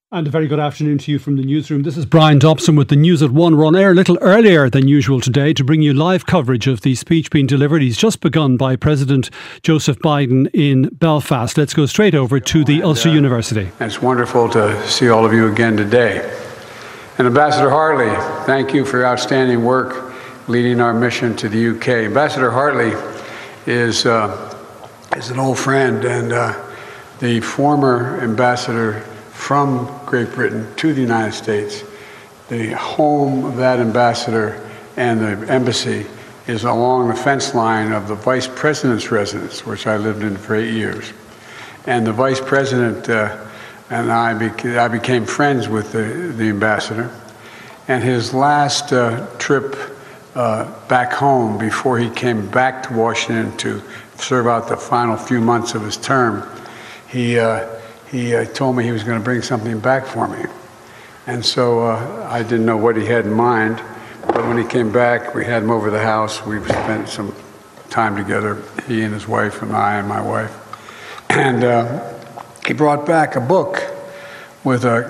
And a very good afternoon to you from the newsroom. This is Brian Dobson with the News at 1. We're on air a little earlier than usual today to bring you live coverage of the speech being delivered. He's just begun by President Joseph Biden in Belfast. Let's go straight over to the Ulster University. It's wonderful to see all of you again today. And Ambassador Hartley, thank you for your outstanding work leading our mission to the UK. Ambassador Hartley is an old friend and the former ambassador from Great Britain to the United States. The home of that ambassador and the embassy is along the fence line of the Vice President's residence, which I lived in for 8 years. And the Vice President and I became friends with the ambassador. And his last trip back home before he came back to Washington to serve out the final few months of his term, he told me he was going to bring something back for me. And so I didn't know what he had in mind, but when he came back, we had him over the house. We spent some time together, he and his wife and I and my wife. And he brought back a book with a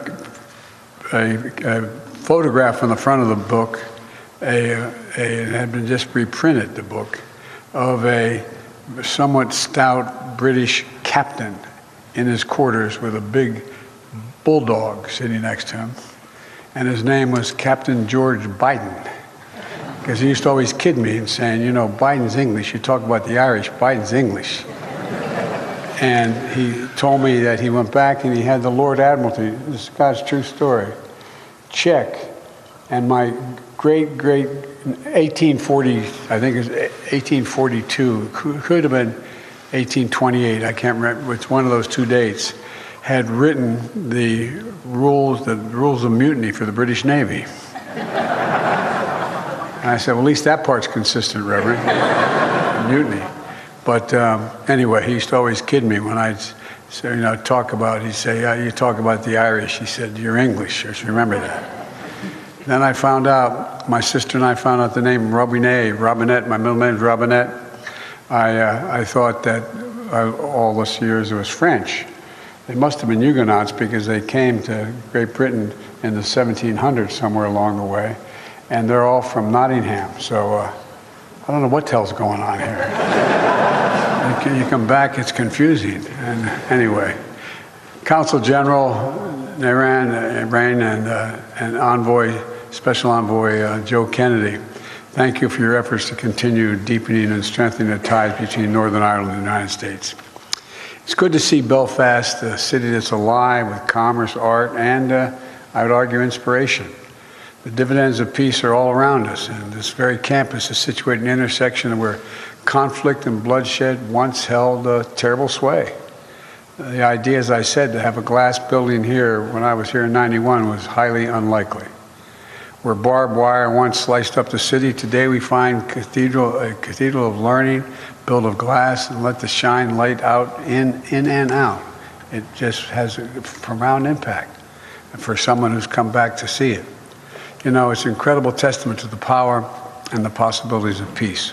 photograph on the front of the book. It had been just reprinted, the book, of a somewhat stout British captain in his quarters with a big bulldog sitting next to him. And his name was Captain George Biden. Because he used to always kid me and saying, you know, Biden's English. You talk about the Irish, Biden's English. And he told me that he went back and he had the Lord Admiralty, this is God's true story, check. And my great 1840, I think it was 1842, could have been 1828, I can't remember, it's one of those two dates, had written the rules of mutiny for the British Navy. And I said, well, at least that part's consistent, Reverend, mutiny. But anyway, he used to always kid me when I'd say, talk about, he'd say, you talk about the Irish. He said, you're English, just remember that. Then I found out, my sister and I found out the name Robinette, my middle name is Robinette. I thought that all those years it was French. They must have been Huguenots because they came to Great Britain in the 1700s somewhere along the way. And they're all from Nottingham. So I don't know what the hell's going on here. You come back, it's confusing. And anyway, Consul General Naran and Envoy, Special Envoy Joe Kennedy, thank you for your efforts to continue deepening and strengthening the ties between Northern Ireland and the United States. It's good to see Belfast, a city that's alive with commerce, art, and I would argue inspiration. The dividends of peace are all around us, and this very campus is situated in an intersection where conflict and bloodshed once held a terrible sway. The idea, as I said, to have a glass building here when I was here in '91 was highly unlikely. Where barbed wire once sliced up the city, today we find a cathedral of learning, built of glass, and let the shine light out in and out. It just has a profound impact for someone who's come back to see it. You know, it's an incredible testament to the power and the possibilities of peace.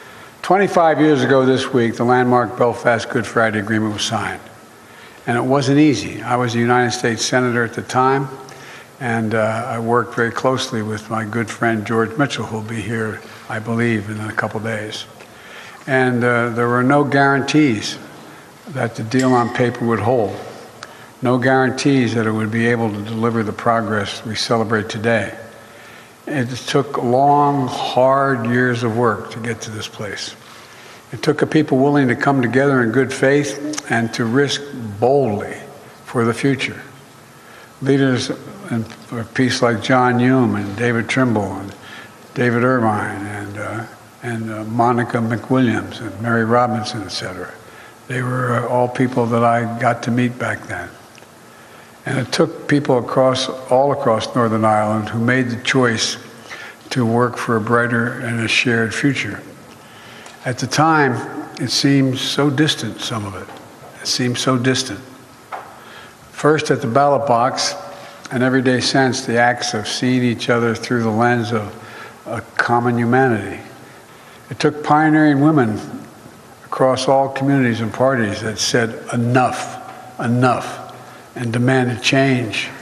25 years ago this week, the landmark Belfast Good Friday Agreement was signed. And it wasn't easy. I was a United States Senator at the time, and I worked very closely with my good friend George Mitchell, who will be here, I believe, in a couple days. And there were no guarantees that the deal on paper would hold. No guarantees that it would be able to deliver the progress we celebrate today. It took long, hard years of work to get to this place. It took a people willing to come together in good faith and to risk boldly for the future. Leaders for peace like John Hume and David Trimble and David Irvine and Monica McWilliams and Mary Robinson, etc. They were all people that I got to meet back then. And it took people all across Northern Ireland who made the choice to work for a brighter and a shared future. At the time, it seemed so distant, some of it. It seemed so distant. First at the ballot box, and everyday sense, the acts of seeing each other through the lens of a common humanity. It took pioneering women across all communities and parties that said enough, enough, and demanded change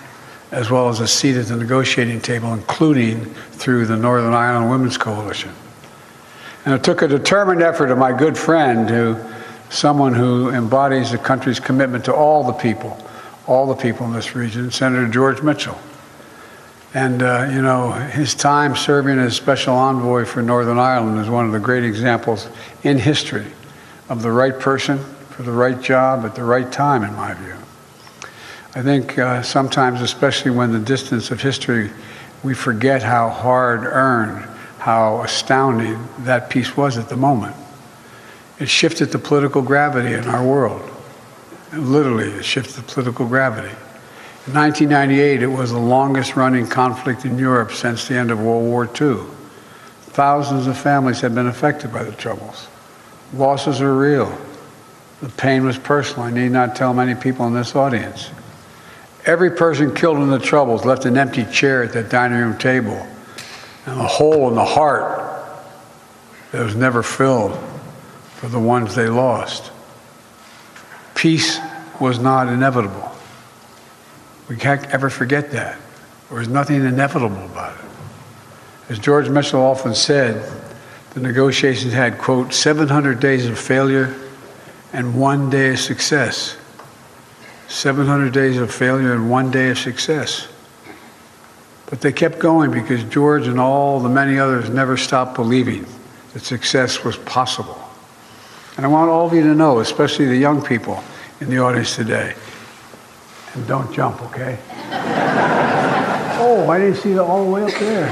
as well as a seat at the negotiating table, including through the Northern Ireland Women's Coalition. And it took a determined effort of my good friend, someone who embodies the country's commitment to all the people in this region, Senator George Mitchell. And, his time serving as special envoy for Northern Ireland is one of the great examples in history of the right person for the right job at the right time, in my view. I think sometimes, especially when the distance of history, we forget how hard-earned, how astounding that peace was at the moment. It shifted the political gravity in our world. Literally, it shifted the political gravity. In 1998, it was the longest-running conflict in Europe since the end of World War II. Thousands of families had been affected by the Troubles. Losses are real. The pain was personal. I need not tell many people in this audience. Every person killed in the Troubles left an empty chair at that dining room table and a hole in the heart that was never filled for the ones they lost. Peace was not inevitable. We can't ever forget that. There was nothing inevitable about it. As George Mitchell often said, the negotiations had, quote, 700 days of failure and 1 day of success. 700 days of failure and 1 day of success. But they kept going because George and all the many others never stopped believing that success was possible. And I want all of you to know, especially the young people in the audience today, and don't jump, okay? Oh, I didn't see it all the way up there.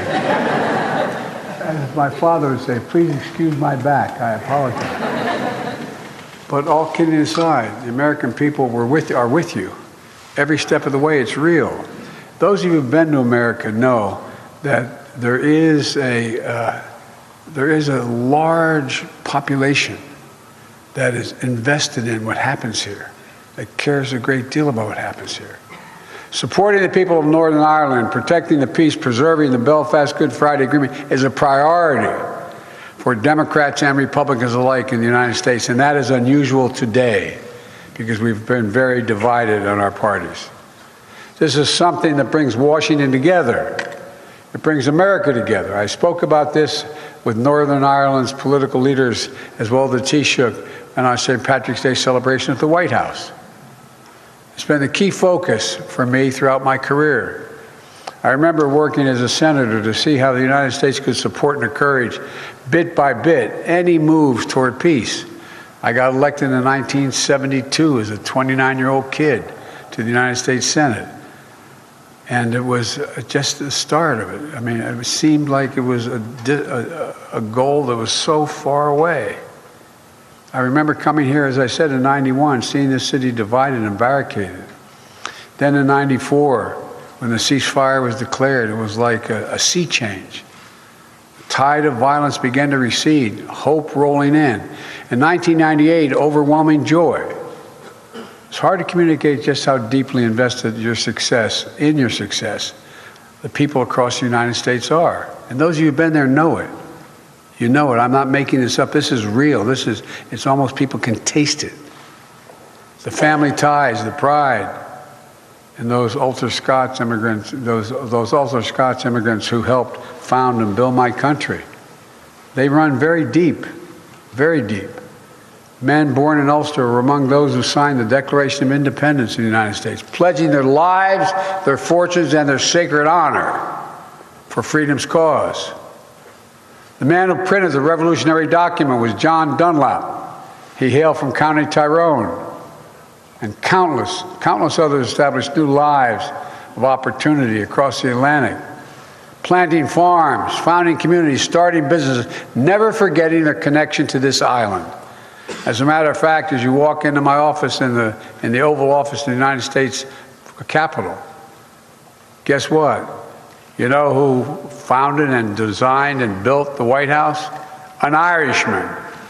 As my father would say, please excuse my back, I apologize. But all kidding aside, the American people are with you. Every step of the way, it's real. Those of you who've been to America know that there is a large population that is invested in what happens here, that cares a great deal about what happens here. Supporting the people of Northern Ireland, protecting the peace, preserving the Belfast Good Friday Agreement is a priority for Democrats and Republicans alike in the United States, and that is unusual today because we've been very divided on our parties. This is something that brings Washington together. It brings America together. I spoke about this with Northern Ireland's political leaders as well as the Taoiseach on our St. Patrick's Day celebration at the White House. It's been a key focus for me throughout my career. I remember working as a senator to see how the United States could support and encourage, bit by bit, any moves toward peace. I got elected in 1972 as a 29-year-old kid to the United States Senate. And it was just the start of it. I mean, it seemed like it was a goal that was so far away. I remember coming here, as I said, in '91, seeing this city divided and barricaded. Then in '94, when the ceasefire was declared, it was like a sea change. The tide of violence began to recede, hope rolling in. In 1998, overwhelming joy. It's hard to communicate just how deeply invested in your success, the people across the United States are. And those of you who've been there know it. You know it. I'm not making this up. This is real. It's almost people can taste it. The family ties, the pride, and those ultra-Scots immigrants, those ultra-Scots immigrants who helped found and build my country. They run very deep, very deep. Men born in Ulster were among those who signed the Declaration of Independence in the United States, pledging their lives, their fortunes, and their sacred honor for freedom's cause. The man who printed the revolutionary document was John Dunlap. He hailed from County Tyrone. And countless others established new lives of opportunity across the Atlantic, planting farms, founding communities, starting businesses, never forgetting their connection to this island. As a matter of fact, as you walk into my office in the Oval Office in the United States Capitol, guess what? You know who founded and designed and built the White House? An Irishman.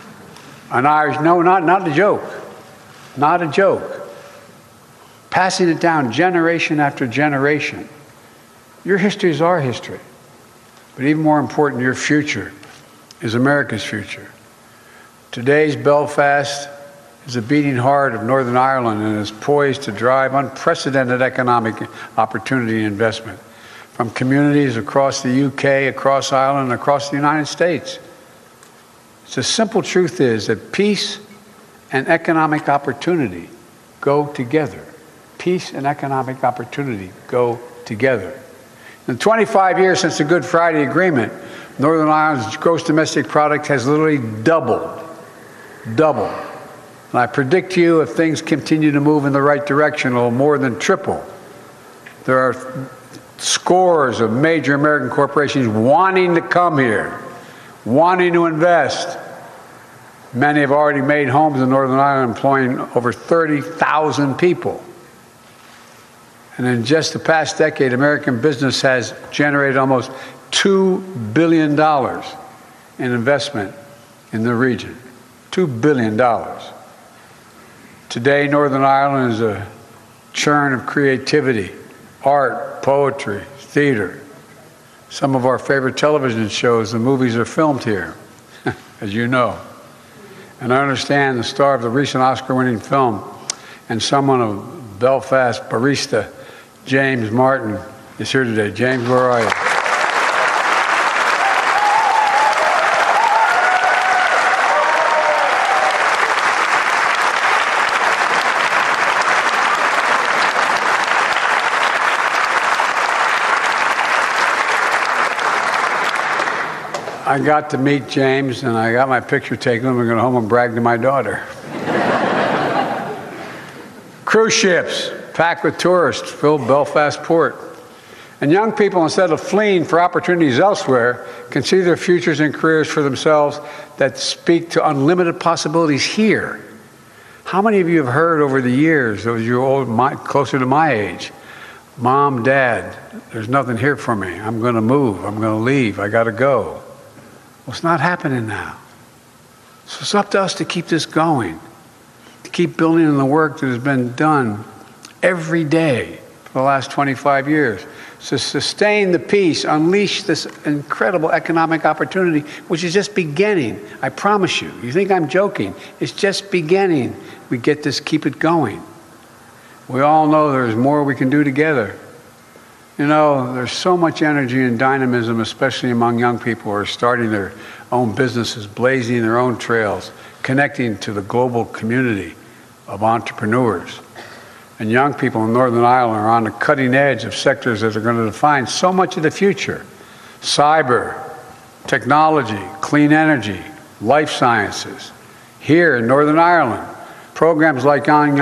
No, not a joke. Not a joke. Passing it down generation after generation. Your history is our history. But even more important, your future is America's future. Today's Belfast is the beating heart of Northern Ireland and is poised to drive unprecedented economic opportunity and investment from communities across the UK, across Ireland, and across the United States. The simple truth is that peace and economic opportunity go together. Peace and economic opportunity go together. In the 25 years since the Good Friday Agreement, Northern Ireland's gross domestic product has literally doubled. And I predict to you, if things continue to move in the right direction, it will more than triple. There are scores of major American corporations wanting to come here, wanting to invest. Many have already made homes in Northern Ireland, employing over 30,000 people. And in just the past decade, American business has generated almost $2 billion in investment in the region. $2 billion. Today, Northern Ireland is a churn of creativity, art, poetry, theater. Some of our favorite television shows, the movies are filmed here, as you know. And I understand the star of the recent Oscar-winning film and someone of Belfast barista, James Martin, is here today. James, where are you? I got to meet James, and I got my picture taken. I'm going to go home and brag to my daughter. Cruise ships packed with tourists fill Belfast port. And young people, instead of fleeing for opportunities elsewhere, can see their futures and careers for themselves that speak to unlimited possibilities here. How many of you have heard over the years, those of you closer to my age, Mom, Dad, there's nothing here for me. I'm going to move. I'm going to leave. I got to go. Well, it's not happening now. So it's up to us to keep this going, to keep building on the work that has been done every day for the last 25 years, to sustain the peace, unleash this incredible economic opportunity, which is just beginning. I promise you. You think I'm joking? It's just beginning. We get this, keep it going. We all know there's more we can do together. You know, there's so much energy and dynamism, especially among young people who are starting their own businesses, blazing their own trails, connecting to the global community of entrepreneurs. And young people in Northern Ireland are on the cutting edge of sectors that are going to define so much of the future. Cyber, technology, clean energy, life sciences. Here in Northern Ireland, programs like Young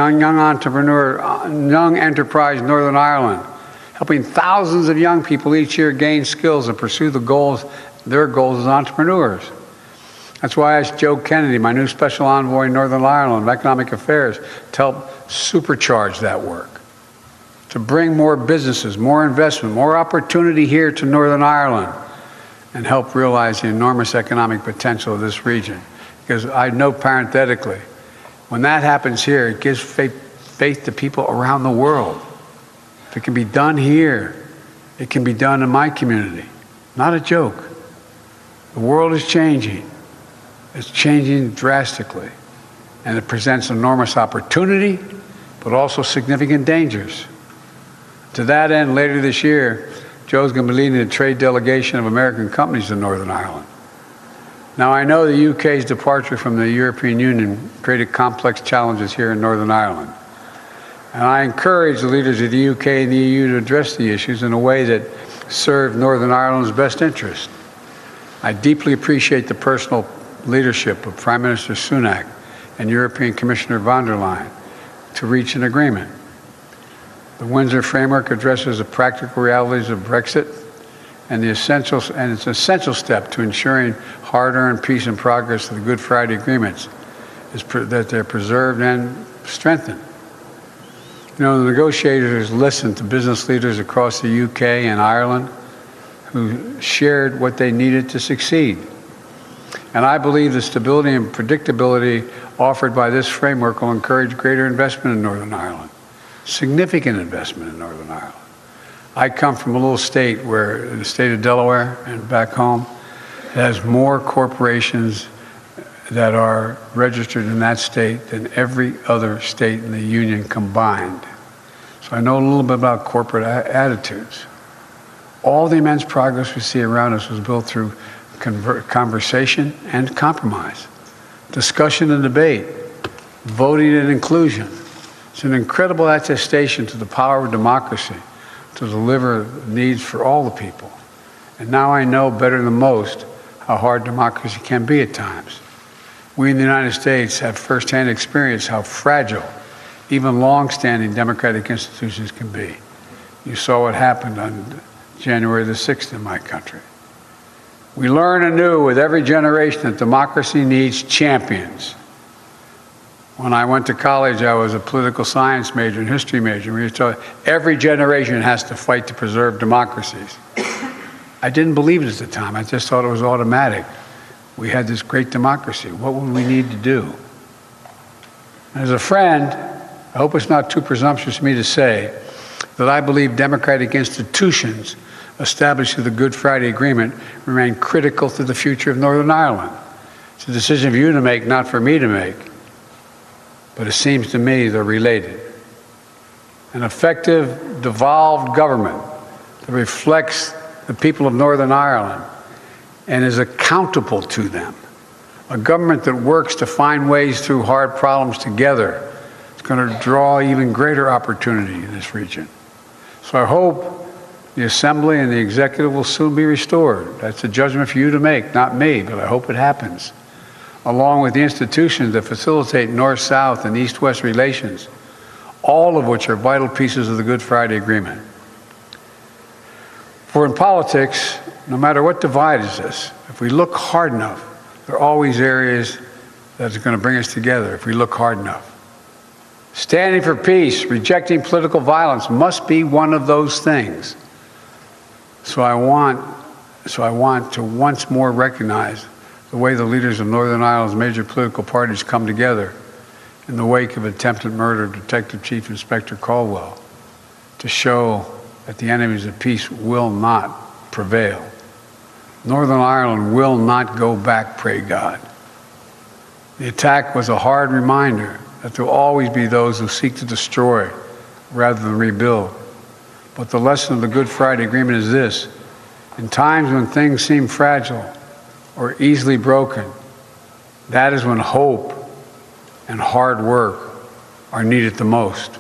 Enterprise Northern Ireland, helping thousands of young people each year gain skills and pursue their goals as entrepreneurs. That's why I asked Joe Kennedy, my new special envoy in Northern Ireland of Economic Affairs, to help supercharge that work, to bring more businesses, more investment, more opportunity here to Northern Ireland, and help realize the enormous economic potential of this region. Because I know parenthetically, when that happens here, it gives faith to people around the world. If it can be done here, it can be done in my community. Not a joke. The world is changing. It's changing drastically. And it presents enormous opportunity, but also significant dangers. To that end, later this year, Joe's going to be leading a trade delegation of American companies to Northern Ireland. Now, I know the UK's departure from the European Union created complex challenges here in Northern Ireland. And I encourage the leaders of the UK and the EU to address the issues in a way that serve Northern Ireland's best interest. I deeply appreciate the personal leadership of Prime Minister Sunak and European Commissioner von der Leyen to reach an agreement. The Windsor Framework addresses the practical realities of Brexit and it's an essential step to ensuring hard-earned peace and progress of the Good Friday Agreements that they're preserved and strengthened. You know, the negotiators listened to business leaders across the UK and Ireland who shared what they needed to succeed. And I believe the stability and predictability offered by this framework will encourage greater investment in Northern Ireland, significant investment in Northern Ireland. I come from a little state where, the state of Delaware and back home, has more corporations that are registered in that state than every other state in the Union combined. So I know a little bit about corporate attitudes. All the immense progress we see around us was built through conversation and compromise, discussion and debate, voting and inclusion. It's an incredible attestation to the power of democracy to deliver needs for all the people. And now I know better than most how hard democracy can be at times. We in the United States have firsthand experience how fragile even long-standing democratic institutions can be. You saw what happened on January the 6th in my country. We learn anew with every generation that democracy needs champions. When I went to college, I was a political science major and history major. We used to tell every generation has to fight to preserve democracies. I didn't believe it at the time. I just thought it was automatic. We had this great democracy. What would we need to do? As a friend, I hope it's not too presumptuous of me to say that I believe democratic institutions established through the Good Friday Agreement remain critical to the future of Northern Ireland. It's a decision for you to make, not for me to make. But it seems to me they're related. An effective, devolved government that reflects the people of Northern Ireland and is accountable to them. A government that works to find ways through hard problems together is going to draw even greater opportunity in this region. So I hope the Assembly and the Executive will soon be restored. That's a judgment for you to make, not me, but I hope it happens. Along with the institutions that facilitate North-South and East-West relations, all of which are vital pieces of the Good Friday Agreement. For in politics, no matter what divides us, if we look hard enough, there are always areas that are going to bring us together if we look hard enough. Standing for peace, rejecting political violence must be one of those things. So I want to once more recognize the way the leaders of Northern Ireland's major political parties come together in the wake of attempted murder of Detective Chief Inspector Caldwell to show that the enemies of peace will not prevail. Northern Ireland will not go back, pray God. The attack was a hard reminder that there will always be those who seek to destroy rather than rebuild. But the lesson of the Good Friday Agreement is this: in times when things seem fragile or easily broken, that is when hope and hard work are needed the most.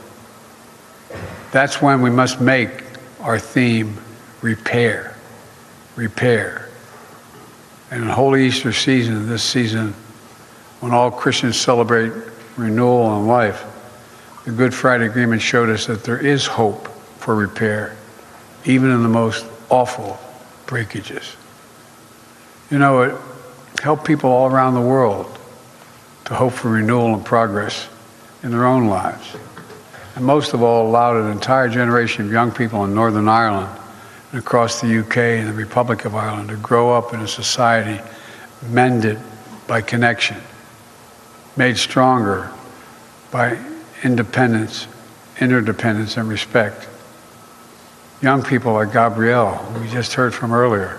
That's when we must make our theme repair, repair. And in Holy Easter season, this season, when all Christians celebrate renewal and life, the Good Friday Agreement showed us that there is hope for repair, even in the most awful breakages. You know, it helped people all around the world to hope for renewal and progress in their own lives. And most of all, allowed an entire generation of young people in Northern Ireland and across the UK and the Republic of Ireland to grow up in a society mended by connection, made stronger by independence, interdependence, and respect. Young people like Gabrielle, who we just heard from earlier.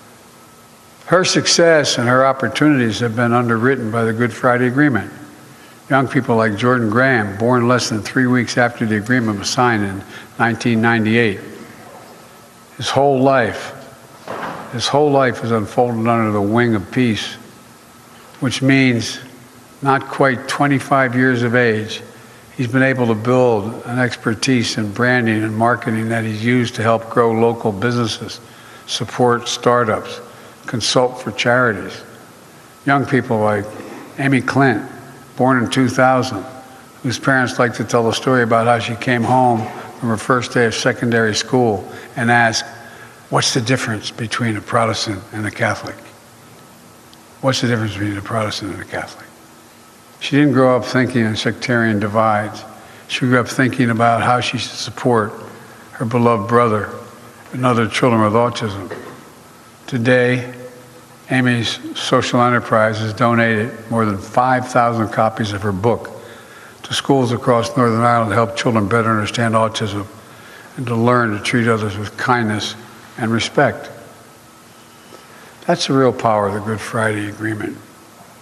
Her success and her opportunities have been underwritten by the Good Friday Agreement. Young people like Jordan Graham, born less than 3 weeks after the agreement was signed in 1998. His whole life is unfolded under the wing of peace, which means not quite 25 years of age, he's been able to build an expertise in branding and marketing that he's used to help grow local businesses, support startups, consult for charities. Young people like Amy Clint, born in 2000, whose parents like to tell the story about how she came home from her first day of secondary school and asked, "What's the difference between a Protestant and a Catholic? What's the difference between a Protestant and a Catholic?" She didn't grow up thinking in sectarian divides. She grew up thinking about how she should support her beloved brother and other children with autism. Today, Amy's social enterprise has donated more than 5,000 copies of her book to schools across Northern Ireland to help children better understand autism and to learn to treat others with kindness and respect. That's the real power of the Good Friday Agreement.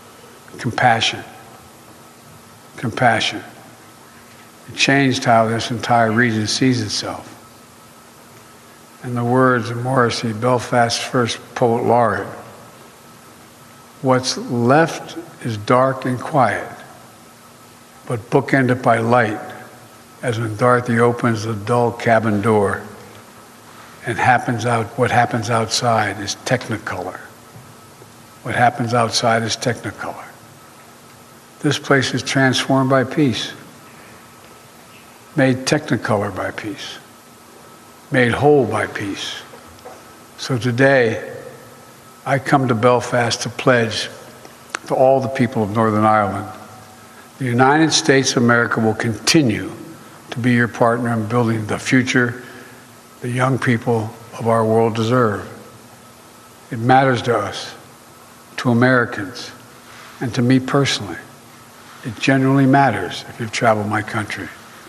compassion. Compassion. It changed how this entire region sees itself. In the words of Morrissey, Belfast's first poet laureate, what's left is dark and quiet, but bookended by light, as when Dorothy opens the dull cabin door and what happens outside is technicolor. What happens outside is technicolor. This place is transformed by peace, made technicolor by peace, made whole by peace. So today, I come to Belfast to pledge to all the people of Northern Ireland, the United States of America will continue to be your partner in building the future the young people of our world deserve. It matters to us, to Americans, and to me personally. It genuinely matters if you've traveled my country.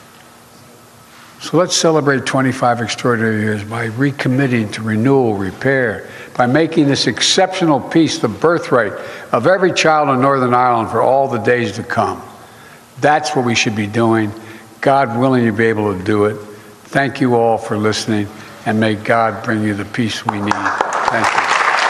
So let's celebrate 25 extraordinary years by recommitting to renewal, repair, by making this exceptional peace the birthright of every child in Northern Ireland for all the days to come. That's what we should be doing. God willing, you'll be able to do it. Thank you all for listening, and may God bring you the peace we need. Thank you.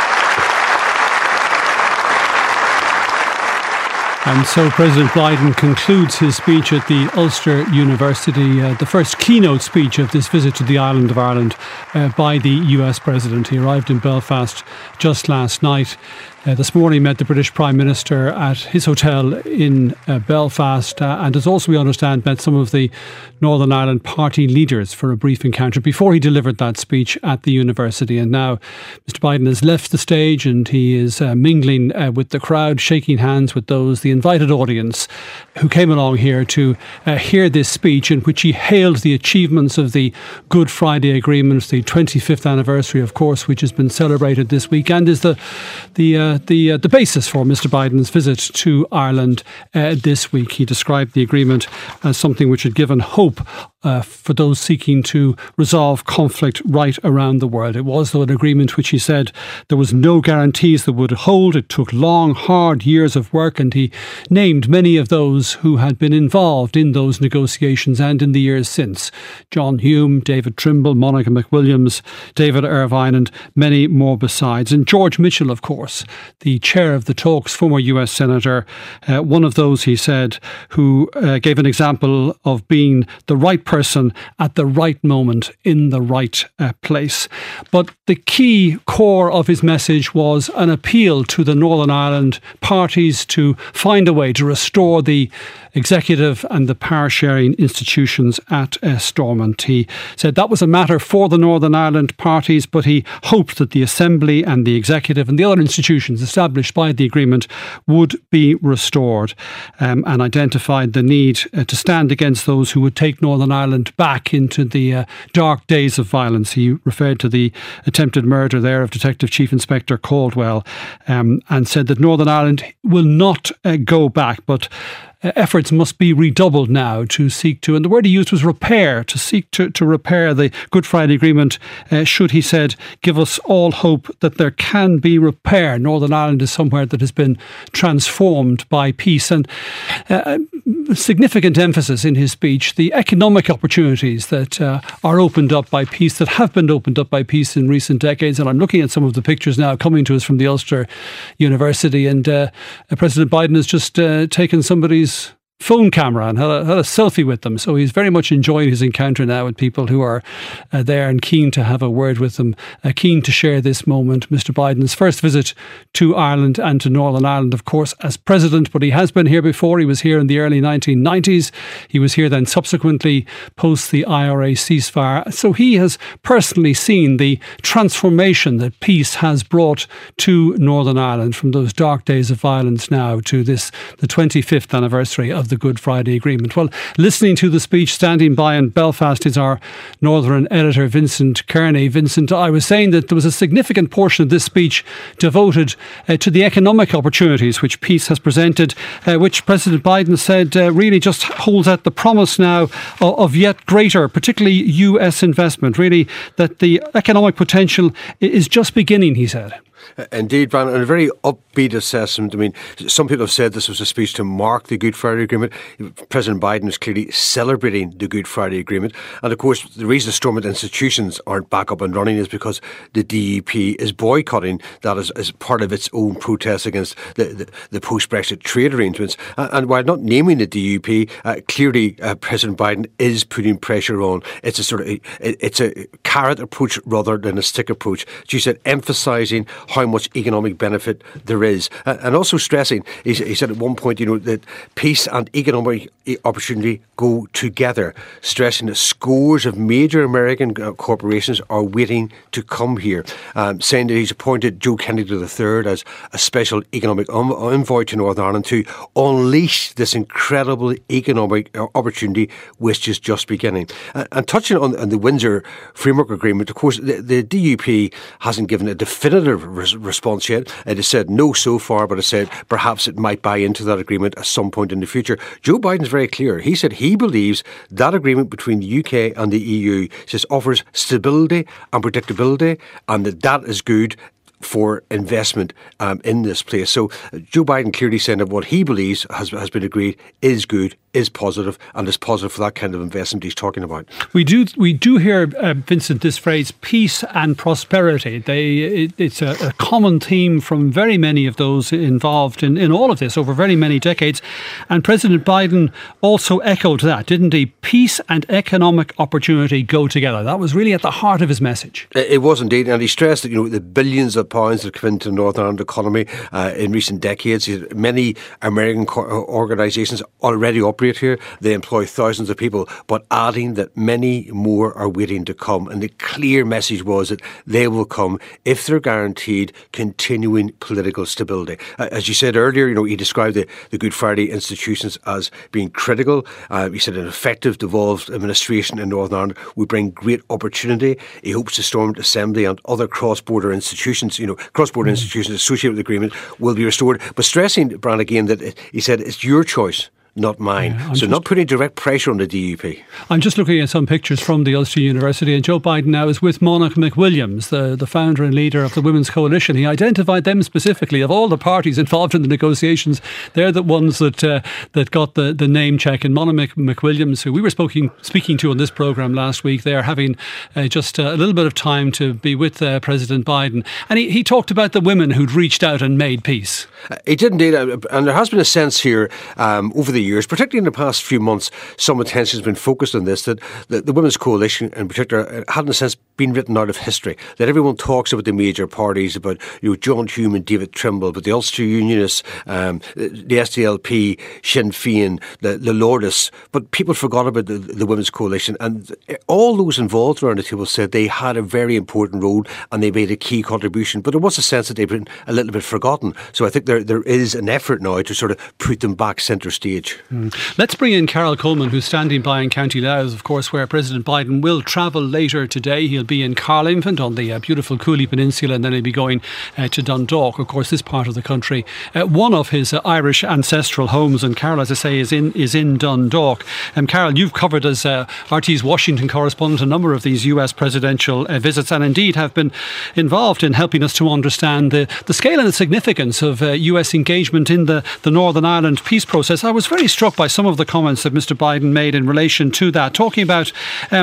And so President Biden concludes his speech at the Ulster University, the first keynote speech of this visit to the island of Ireland by the US President. He arrived in Belfast just last night. This morning met the British Prime Minister at his hotel in Belfast and has also, we understand, met some of the Northern Ireland party leaders for a brief encounter before he delivered that speech at the university. And now Mr. Biden has left the stage and he is mingling with the crowd, shaking hands with those, the invited audience who came along here to hear this speech in which he hailed the achievements of the Good Friday Agreement, the 25th anniversary, of course, which has been celebrated this week and is the basis for Mr. Biden's visit to Ireland this week. He described the agreement as something which had given hope for those seeking to resolve conflict right around the world. It was, though, an agreement which he said there was no guarantees that would hold. It took long, hard years of work, and he named many of those who had been involved in those negotiations and in the years since. John Hume, David Trimble, Monica McWilliams, David Irvine, and many more besides. And George Mitchell, of course, the chair of the talks, former US Senator, one of those, he said, who gave an example of being the right person at the right moment in the right place. But the key core of his message was an appeal to the Northern Ireland parties to find a way to restore the executive and the power-sharing institutions at Stormont. He said that was a matter for the Northern Ireland parties, but he hoped that the Assembly and the executive and the other institutions established by the agreement would be restored, and identified the need to stand against those who would take Northern Ireland back into the dark days of violence. He referred to the attempted murder there of Detective Chief Inspector Caldwell, and said that Northern Ireland will not go back, but efforts must be redoubled now to seek to, and the word he used was repair, to seek to repair the Good Friday Agreement, should, he said, give us all hope that there can be repair. Northern Ireland is somewhere that has been transformed by peace, and significant emphasis in his speech, the economic opportunities that are opened up by peace, that have been opened up by peace in recent decades. And I'm looking at some of the pictures now coming to us from the Ulster University, and President Biden has just taken somebody's phone camera and had a selfie with them. So he's very much enjoying his encounter now with people who are there and keen to have a word with them, keen to share this moment. Mr. Biden's first visit to Ireland and to Northern Ireland, of course, as president, but he has been here before. He was here in the early 1990s. He was here then subsequently post the IRA ceasefire. So he has personally seen the transformation that peace has brought to Northern Ireland from those dark days of violence now to this, the 25th anniversary of the Good Friday Agreement. Well, listening to the speech, standing by in Belfast, is our Northern editor, Vincent Kearney. Vincent, I was saying that there was a significant portion of this speech devoted to the economic opportunities which peace has presented, which President Biden said really just holds out the promise now of yet greater, particularly US investment, really, that the economic potential is just beginning, he said. Indeed, Brian, and a very upbeat assessment. I mean, some people have said this was a speech to mark the Good Friday Agreement. President Biden is clearly celebrating the Good Friday Agreement. And of course, the reason Stormont institutions aren't back up and running is because the DUP is boycotting that as part of its own protest against the post-Brexit trade arrangements. And while not naming the DUP, clearly President Biden is putting pressure on. It's a carrot approach rather than a stick approach. She said, emphasising how much economic benefit there is. And also stressing, he said at one point, that peace and economic opportunity go together, stressing that scores of major American corporations are waiting to come here, saying that he's appointed Joe Kennedy III as a special economic envoy to Northern Ireland to unleash this incredible economic opportunity which is just beginning. And touching on the Windsor Framework Agreement, of course, the DUP hasn't given a definitive response yet. It has said no so far, but it said perhaps it might buy into that agreement at some point in the future. Joe Biden's very clear. He said he believes that agreement between the UK and the EU just offers stability and predictability, and that is good for investment in this place. So Joe Biden clearly saying that what he believes has been agreed is good, is positive, and is positive for that kind of investment he's talking about. We do hear, Vincent, this phrase peace and prosperity. It's a common theme from very many of those involved in all of this over very many decades. And President Biden also echoed that, didn't he? Peace and economic opportunity go together. That was really at the heart of his message. It was indeed, and he stressed that the billions of pounds that come into the Northern Ireland economy in recent decades. Many American organisations already operate here. They employ thousands of people, but adding that many more are waiting to come. And the clear message was that they will come if they're guaranteed continuing political stability. As you said earlier, he described the Good Friday institutions as being critical. He said an effective, devolved administration in Northern Ireland would bring great opportunity. He hopes the Stormont Assembly and other cross-border institutions, institutions associated with the agreement will be restored. But stressing, Brian, again, that he said it's your choice, not mine. So not putting direct pressure on the DUP. I'm just looking at some pictures from the Ulster University, and Joe Biden now is with Monica McWilliams, the founder and leader of the Women's Coalition. He identified them specifically. Of all the parties involved in the negotiations, they're the ones that got the name check. And Monica McWilliams, who we were speaking to on this programme last week, they're having just a little bit of time to be with President Biden. And he talked about the women who'd reached out and made peace. He did indeed. And there has been a sense here over the years, particularly in the past few months, some attention has been focused on this, that the Women's Coalition in particular had in a sense been written out of history, that everyone talks about the major parties, about John Hume and David Trimble, but the Ulster Unionists, the SDLP, Sinn Féin, the Lordists, but people forgot about the Women's Coalition, and all those involved around the table said they had a very important role and they made a key contribution, but there was a sense that they've been a little bit forgotten. So I think there is an effort now to sort of put them back centre stage. Let's bring in Carol Coleman, who's standing by in County Louth, of course, where President Biden will travel later today. He'll be in Carlingford on the beautiful Cooley Peninsula, and then he'll be going to Dundalk, of course, this part of the country. One of his Irish ancestral homes, and Carol, as I say, is in Dundalk. Carol, you've covered as RT's Washington correspondent a number of these US presidential visits, and indeed have been involved in helping us to understand the scale and the significance of US engagement in the Northern Ireland peace process. I was very struck by some of the comments that Mr. Biden made in relation to that, talking about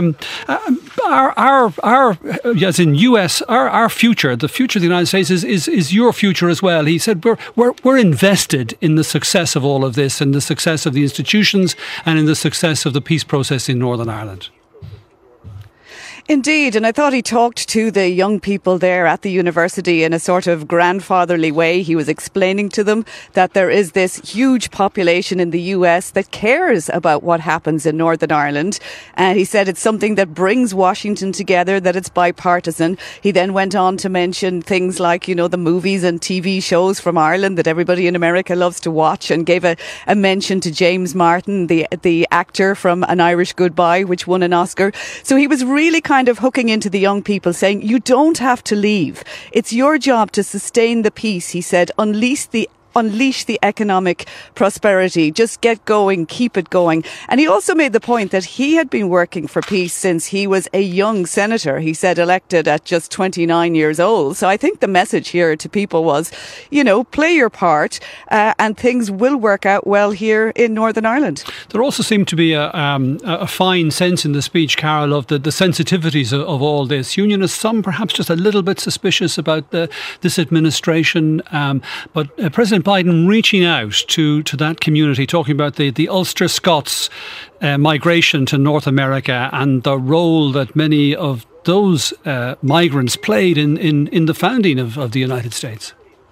our as in US, our future, the future of the United States is your future as well. He said we're invested in the success of all of this, and the success of the institutions, and in the success of the peace process in Northern Ireland. Indeed, and I thought he talked to the young people there at the university in a sort of grandfatherly way. He was explaining to them that there is this huge population in the US that cares about what happens in Northern Ireland. And he said it's something that brings Washington together, that it's bipartisan. He then went on to mention things like, the movies and TV shows from Ireland that everybody in America loves to watch, and gave a mention to James Martin, the actor from An Irish Goodbye, which won an Oscar. So he was really kind of hooking into the young people, saying, you don't have to leave. It's your job to sustain the peace, he said. Unleash the unleash the economic prosperity, just get going, keep it going. And he also made the point that he had been working for peace since he was a young senator. He said elected at just 29 years old. So I think the message here to people was, play your part and things will work out well here in Northern Ireland. There also seemed to be a fine sense in the speech, Carol, of the sensitivities of all this. Unionists, some perhaps just a little bit suspicious about this administration, but President Biden reaching out to that community, talking about the Ulster Scots migration to North America and the role that many of those migrants played in the founding of the United States.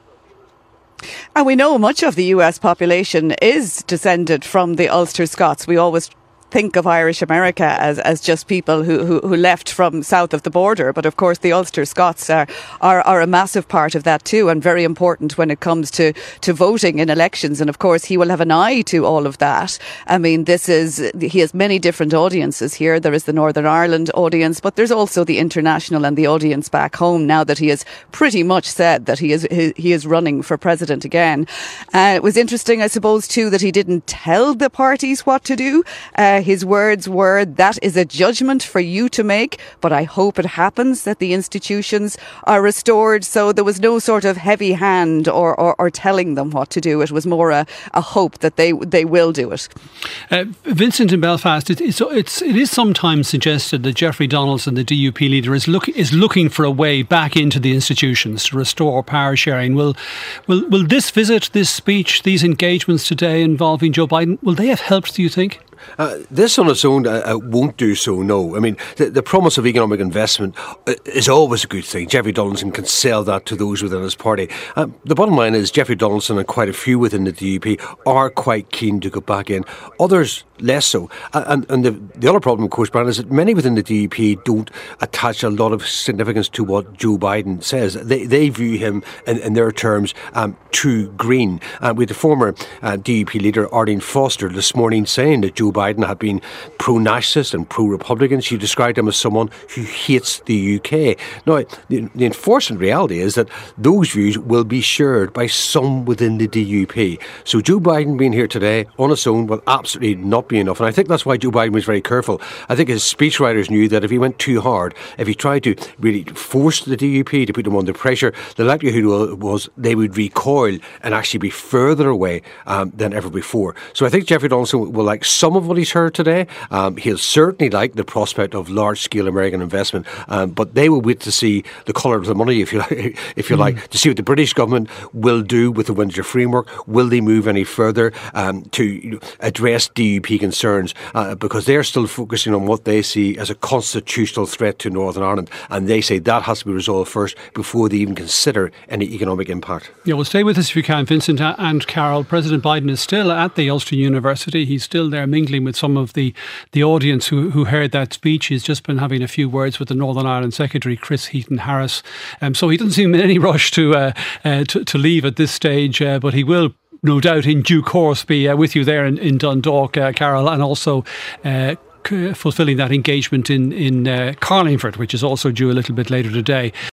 And we know much of the US population is descended from the Ulster Scots. We always think of Irish America as just people who left from south of the border. But of course, the Ulster Scots are a massive part of that too, and very important when it comes to voting in elections. And of course, he will have an eye to all of that. I mean, he has many different audiences here. There is the Northern Ireland audience, but there's also the international and the audience back home now that he has pretty much said that he is running for president again. It was interesting, I suppose, too, that he didn't tell the parties what to do. His words were, that is a judgment for you to make, but I hope it happens, that the institutions are restored. So there was no sort of heavy hand or telling them what to do. It was more a hope that they will do it. Vincent, in Belfast, it is sometimes suggested that Jeffrey Donaldson, the DUP leader, is looking for a way back into the institutions to restore power sharing. Will this visit, this speech, these engagements today involving Joe Biden, will they have helped, do you think? This on its own won't do so, no. I mean, the promise of economic investment is always a good thing. Jeffrey Donaldson can sell that to those within his party. The bottom line is Jeffrey Donaldson and quite a few within the DUP are quite keen to go back in. Others less so. And the other problem, of course, Brian, is that many within the DUP don't attach a lot of significance to what Joe Biden says. They view him, in their terms, too green. With the former DUP leader, Arlene Foster, this morning saying that Joe Biden had been pro-nationalist and pro-Republican. She described him as someone who hates the UK. Now, the unfortunate reality is that those views will be shared by some within the DUP. So Joe Biden being here today on its own will absolutely not be enough. And I think that's why Joe Biden was very careful. I think his speechwriters knew that if he went too hard, if he tried to really force the DUP to put them under pressure, the likelihood was they would recoil and actually be further away than ever before. So I think Jeffrey Donaldson will like some of what he's heard today. He'll certainly like the prospect of large-scale American investment, but they will wait to see the colour of the money, if you like, to see what the British government will do with the Windsor Framework. Will they move any further to address DUP concerns? Because they're still focusing on what they see as a constitutional threat to Northern Ireland, and they say that has to be resolved first before they even consider any economic impact. Yeah, well, stay with us if you can, Vincent and Carol. President Biden is still at the Ulster University. He's still there mingling with some of the audience who heard that speech. He's just been having a few words with the Northern Ireland Secretary, Chris Heaton-Harris. So he doesn't seem in any rush to leave at this stage, but he will no doubt in due course be with you there in Dundalk, Carol, and also fulfilling that engagement in Carlingford, which is also due a little bit later today.